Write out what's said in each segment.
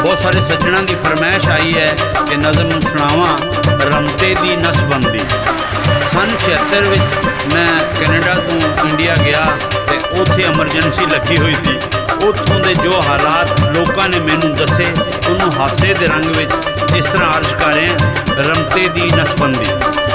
बहुत सारे सज्जणों की फरमाइश आई है कि नज़म सुनावा रमते दी नसबंदी। सन 76 में मैं कैनेडा तो इंडिया गया तो उत्थे एमरजेंसी लगी हुई सी। उत्थों के जो हालात लोगों ने मैनू दसे उन्होंने हासे के रंग में इस तरह अर्ज कर रहे हैं। रमते दी नसबंदी।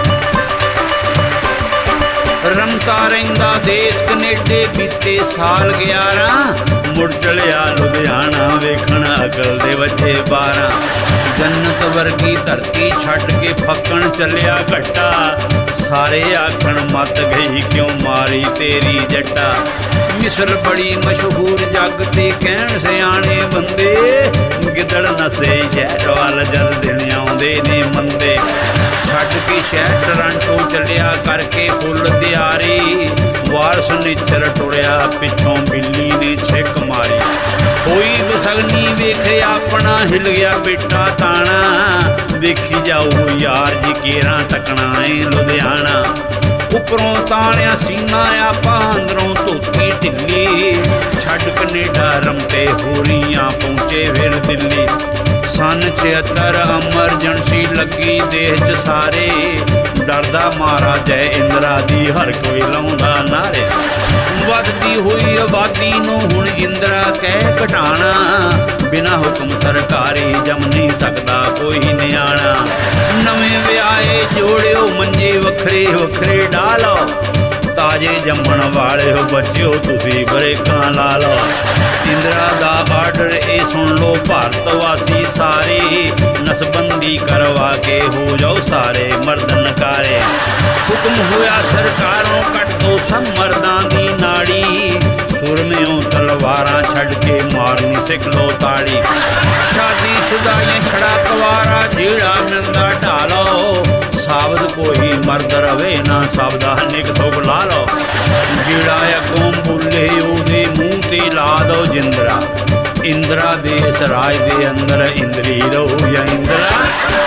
रमता रहिंदा देश कनेडे बीते साल 11 मुड़ चलिया लुधियाना वेखण अकल दे वजे 12। जन्नत वर्गी धरती छड्ड के फक्कण चलिया घट्टा सारे आखण मत गई क्यों मारी तेरी जट्टा। मिसल बड़ी मशहूर जग ते कहण सियाणे बंदे गिदड़ नसे शहर वाल जद दिन आउंदे ने मंदे। छड्ड के शहर टोरंटो चलिया करके फुल तैयारी वारस निच्छर टुरिया पिछों बिल्ली ने छिक मारी। कोई बसगनी वेखे अपना हिल गया बेटा ताना देखी जाओ यार जी केरा तकना है लुधियाना। उपरों ताणिया सीना आपा अंदरों धोती ढिली छड्ड कनेडा रमते होरियां पहुंचे फिर दिल्ली। सन 76 एमरजेंसी लगी देश च सारे डरदा मारा जय इंदिरा दी हर कोई लाउंदा नारे। वधदी हुई आबादी नूं हुण इंदिरा कह घटाना बिना हुक्म सरकारी जम नहीं सकदा कोई नियाणा। नवें विआहे जोड़ियो मंजे वखरे वखरे डालो ताजे जम्मण वाले हो बच्चिओ तुसी बरेकां ला लो। इंदिरा दा आर्डर ए सुन लो भारत वासी सारे नसबंदी करवा के हो जाओ सारे मर्द नकारे। हुक्म होया सरकारों कट दो सब मर्दां दी नाड़ी सुरमेओं तलवारां छड्ड के मारनी सिख लो ताड़ी। शादी शुदाइयां छड़ा कवारा जेड़ा मिलदा ढालो सावध कोई मर्द रवे ना सावधानिक सुख ला लो। जेड़ा अगों बोले ओदे मूँह ते ला दो जिंदरा। इंदिरा देश राज दे अंदर इंदरी रहो या इंदिरा।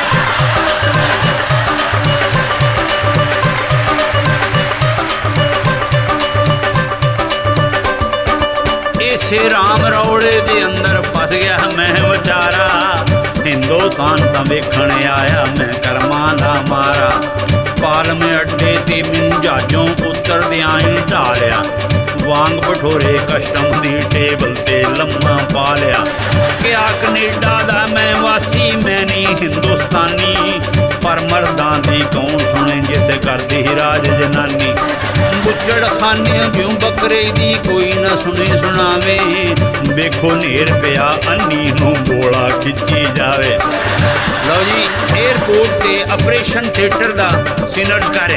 इसे राम रौड़े दे अंदर फस गया मैं बेचारा। हिंदुस्तान तां वेखण आया मैं करमां दा मारा। पालमे अड्डे ते मैनू जहाजों उतर दियां ही ढालिया वांग भठोरे कस्टम दी टेबल ते लम्मा पा लिया। क्या कनेडा दा मैं वासी मैं नहीं हिंदुस्तानी पर मर्दां दी कौन सुने जिद करदी राज जनानी। बुचड़ खाने क्यों बकरे दी कोई ना सुने सुनावे वेखो नेर पिया अन्नी नूं गोला खिंची जावे। लो जी एयरपोर्ट ते ऑपरेशन थिएटर दा सीनट कर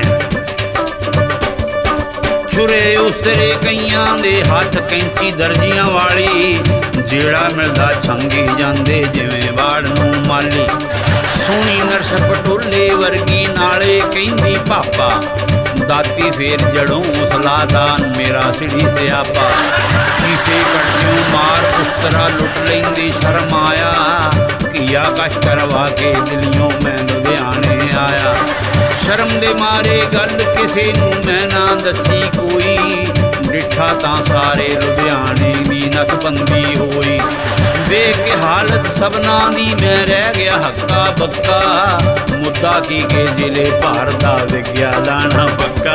छुरे उसरे कईयां दे हथ कैंची दर्जियां वाली जेड़ा मिलदा छंगी जांदे जिवें वाड़ नूं माली। सोहनी नरस पटोले वर्गी नाले कहंदी पापा दाती फेर जड़ों सलादान मेरा सिड़ी सियापा। किसे कड़ियों मार उस्तरा लुट लेंदी शर्म आया किया कश करवा के दिलियों मैं लुधियाने आया। शर्म दे मारे गल किसे नूं मैं ना दसी कोई डिठा तां सारे लुधियाने दी नसबंदी होई। वेख के हालत सबना दी मैं रह गया हक्का बक्का मुद्दा की के जिले भार दा विग्या दाना पक्का।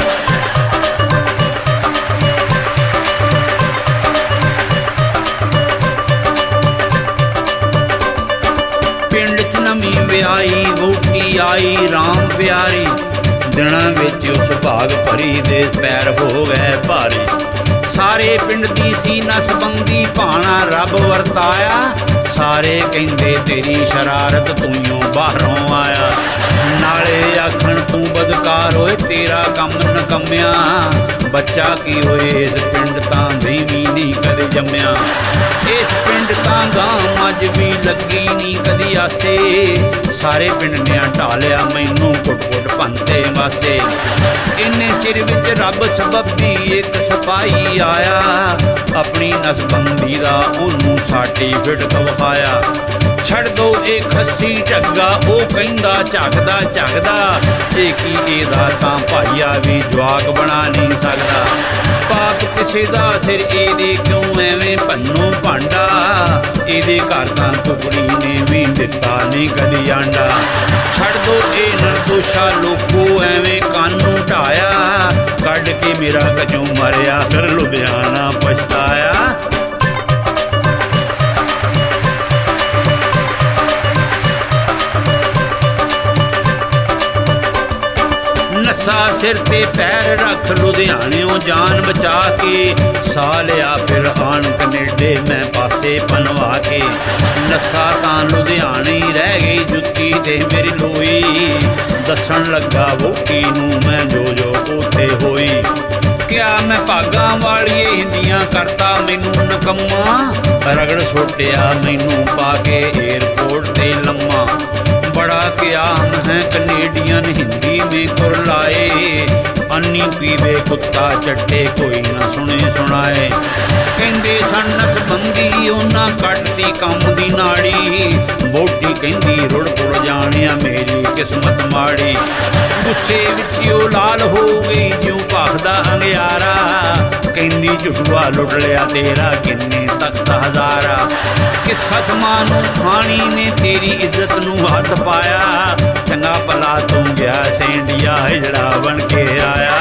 पिंड च नवी विआई वोटी आई राम प्यारी दिनां विच उस भाग भरी दे पैर हो गए भारी। सारे पिंड दी सी नसबंदी भाणा रब वरताया सारे कहंदे तेरी शरारत तूं बाहरों आया। नाले आखण तू बदकार होए तेरा कम नकम्या बच्चा की होए इस पिंड तां धीमी नहीं कदे जम्या। इस पिंड तां गां अज भी लगी नहीं कदी आसे सारे पिंड ने ढालिया मैनू कुट कुट भंते वासे। इन्ने चिर विच रब सबबी एक सिपाही आया अपनी नसबंदी दा ओनू सर्टिफिकेट विखाया। छड़ दो एक खस्सी ढग्गा ओ कहंदा झकदा झकदा की एदा तां भाईया भी जवाक बना नहीं सकदा। ਪਾਪ ਕਿਸੇ ਦਾ ਸਿਰ ਇਹਦੇ ਕਿਉਂ ਐਵੇਂ ਭੰਨੋ ਭਾਂਡਾ, ਇਹਦੇ ਘਰ ਤਾਂ ਟੁਕੜੀ ਨੇ ਵੀ ਦਿੱਤਾ ਨਹੀਂ ਕਦੀ ਆਂਡਾ। ਛੱਡ ਦੋ ਇਹ ਨਿਰਦੋਸ਼ਾ ਲੋਕੋ ਐਵੇਂ ਕਾਨੂੰ ਢਾਇਆ, ਕੱਢ ਕੇ ਮੇਰਾ ਕਜੋਂ ਮਰਿਆ ਫਿਰ ਲੁਧਿਆਣਾ ਪਛਤਾਇਆ। ਨੱਸਾ ਸਿਰ ਤੇ ਪੈਰ ਰੱਖ ਲੁਧਿਆਣਿਓਂ ਜਾਨ ਬਚਾ ਕੇ, ਸਾਹ ਲਿਆ ਫਿਰ ਆਣ ਕਨੇਡੇ ਮੈਂ ਪਾਸੇ ਪਨਵਾ ਕੇ। ਨੱਸਾ ਤਾਂ ਲੁਧਿਆਣੇ ਹੀ ਰਹਿ ਗਈ ਜੁੱਤੀ ਤੇ ਮੇਰੀ ਲੋਈ, ਦੱਸਣ ਲੱਗਾ ਵੋਟੀ ਨੂੰ ਮੈਂ ਜੋ ਉੱਥੇ ਹੋਈ। ਕਿਆ ਮੈਂ ਭਾਗਾਂ ਵਾਲੀਏ ਹਿੰਦੀਆਂ ਕਰਤਾ ਮੈਨੂੰ ਨਕੰਮਾ, ਰਗੜ ਸੁੱਟਿਆ ਮੈਨੂੰ ਪਾ ਕੇ ਏਅਰਪੋਰਟ ਤੇ ਲੰਮਾ। बड़ा क्याम है कनेडियन हिंदी में कुरलाए, अन्नी पीवे कुत्ता चट्टे कोई ना सुने सुनाए। कहंदे सन नसबंदी उन्हां कटदी कम दी नाड़ी, वोटी कहंदी रुड़ पुड़ जानिया मेरी किस्मत माड़ी। गुस्से विच ओ लाल हो गई ज्यों भखदा अंगियारा, कहंदी झुटुआ लुट लिया तेरा किन्ने तख्त हज़ारा। किस खसमां नूं खानी ने तेरी इज्जत नूं हथ पाया, चंगा भला तू गया सेंडिया हिजड़ा बन के आया।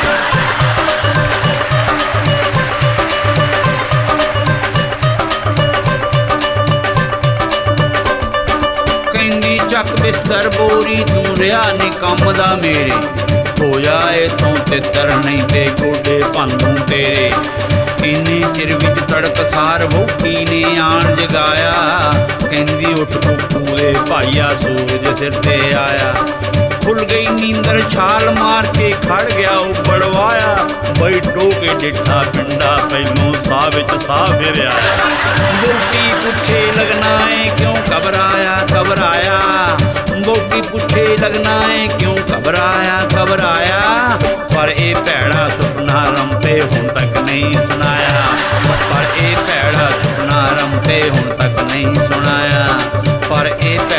कहंदी चक बिस्तर बोरी तू रिहा नी कम दा मेरे, हो जाए तू तितर नहीं ते गोडे भंनू तेरे। इन्ने चिर विच तड़कसार वोटी ने आण जगाया, कहंदी उठ कुकू दे भाईया सूरज सिर ते आया। खुल गई नींदर छाल मार के खड़ गया उबड़वाया, बैठो के डिठा पिंडा पहलों साह विच साह फिरिया। वोटी पुछे लगना है क्यों घबराया घबराया, वोटी पुछे लगना है क्यों घबराया घबराया। पर ए भैड़ा सुपना रंपे हुण तक नहीं सुनाया, पर ए भैड़ा सुपना रंपे हुण तक नहीं सुनाया, पर ए